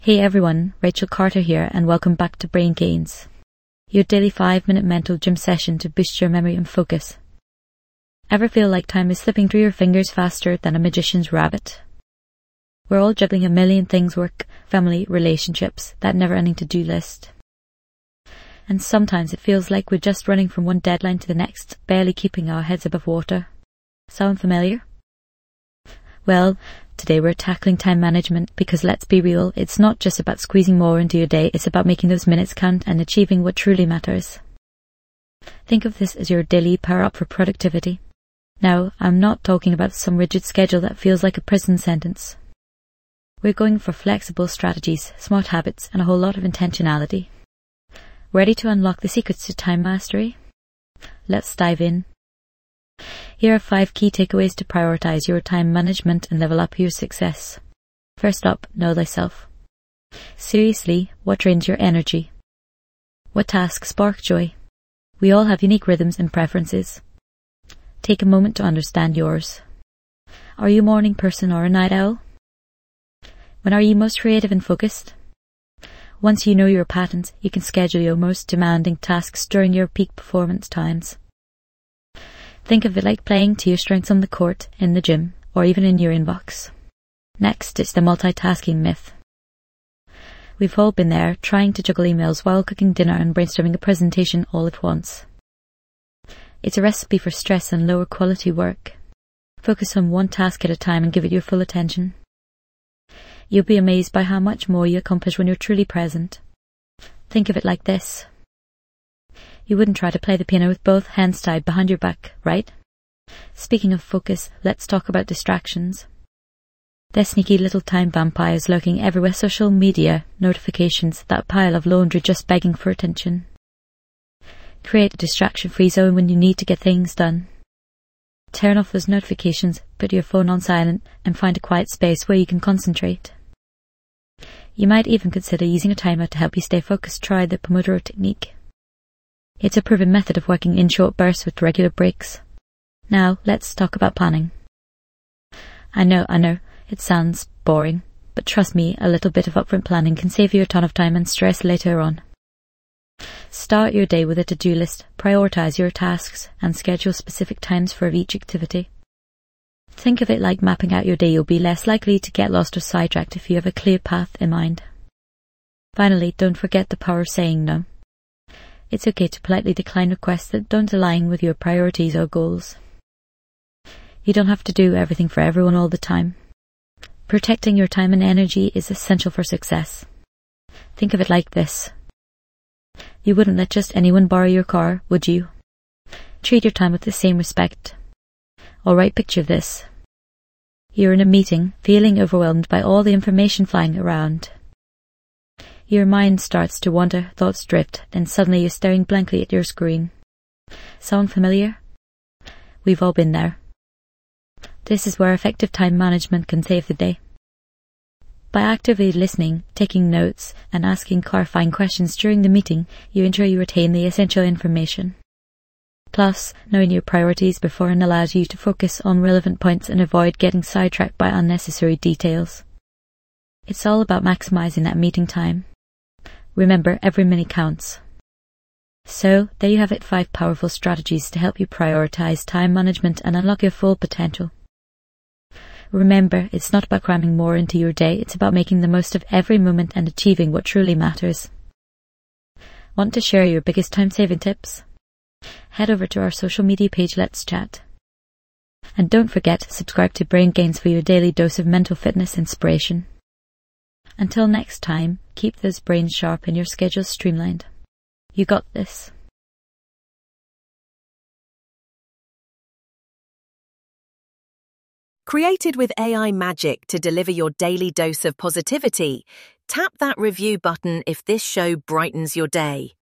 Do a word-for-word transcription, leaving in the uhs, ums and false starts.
Hey everyone, Rachel Carter here and welcome back to Brain Gains, your daily five minute mental gym session to boost your memory and focus. Ever feel like time is slipping through your fingers faster than a magician's rabbit? We're all juggling a million things: work, family, relationships, that never-ending to-do list. And sometimes it feels like we're just running from one deadline to the next, barely keeping our heads above water. Sound familiar? Well, today we're tackling time management because, let's be real, it's not just about squeezing more into your day, it's about making those minutes count and achieving what truly matters. Think of this as your daily power-up for productivity. Now, I'm not talking about some rigid schedule that feels like a prison sentence. We're going for flexible strategies, smart habits, and a whole lot of intentionality. Ready to unlock the secrets to time mastery? Let's dive in. Here are five key takeaways to prioritize your time management and level up your success. First up, know thyself. Seriously, what drains your energy? What tasks spark joy? We all have unique rhythms and preferences. Take a moment to understand yours. Are you a morning person or a night owl? When are you most creative and focused? Once you know your patterns, you can schedule your most demanding tasks during your peak performance times. Think of it like playing to your strengths on the court, in the gym, or even in your inbox. Next, it's the multitasking myth. We've all been there, trying to juggle emails while cooking dinner and brainstorming a presentation all at once. It's a recipe for stress and lower quality work. Focus on one task at a time and give it your full attention. You'll be amazed by how much more you accomplish when you're truly present. Think of it like this. You wouldn't try to play the piano with both hands tied behind your back, right? Speaking of focus, let's talk about distractions. They're sneaky little time vampires lurking everywhere: social media, notifications, that pile of laundry just begging for attention. Create a distraction-free zone when you need to get things done. Turn off those notifications, put your phone on silent, and find a quiet space where you can concentrate. You might even consider using a timer to help you stay focused. Try the Pomodoro technique. It's a proven method of working in short bursts with regular breaks. Now, let's talk about planning. I know, I know, it sounds boring, but trust me, a little bit of upfront planning can save you a ton of time and stress later on. Start your day with a to-do list, prioritize your tasks, and schedule specific times for each activity. Think of it like mapping out your day. You'll be less likely to get lost or sidetracked if you have a clear path in mind. Finally, don't forget the power of saying no. It's okay to politely decline requests that don't align with your priorities or goals. You don't have to do everything for everyone all the time. Protecting your time and energy is essential for success. Think of it like this. You wouldn't let just anyone borrow your car, would you? Treat your time with the same respect. Alright, picture this. You're in a meeting, feeling overwhelmed by all the information flying around. Your mind starts to wander, thoughts drift, then suddenly you're staring blankly at your screen. Sound familiar? We've all been there. This is where effective time management can save the day. By actively listening, taking notes, and asking clarifying questions during the meeting, you ensure you retain the essential information. Plus, knowing your priorities beforehand allows you to focus on relevant points and avoid getting sidetracked by unnecessary details. It's all about maximizing that meeting time. Remember, every minute counts. So, there you have it, five powerful strategies to help you prioritize time management and unlock your full potential. Remember, it's not about cramming more into your day, it's about making the most of every moment and achieving what truly matters. Want to share your biggest time-saving tips? Head over to our social media page, let's chat. And don't forget, subscribe to Brain Gains for your daily dose of mental fitness inspiration. Until next time, keep those brains sharp and your schedules streamlined. You got this. Created with A I magic to deliver your daily dose of positivity, tap that review button if this show brightens your day.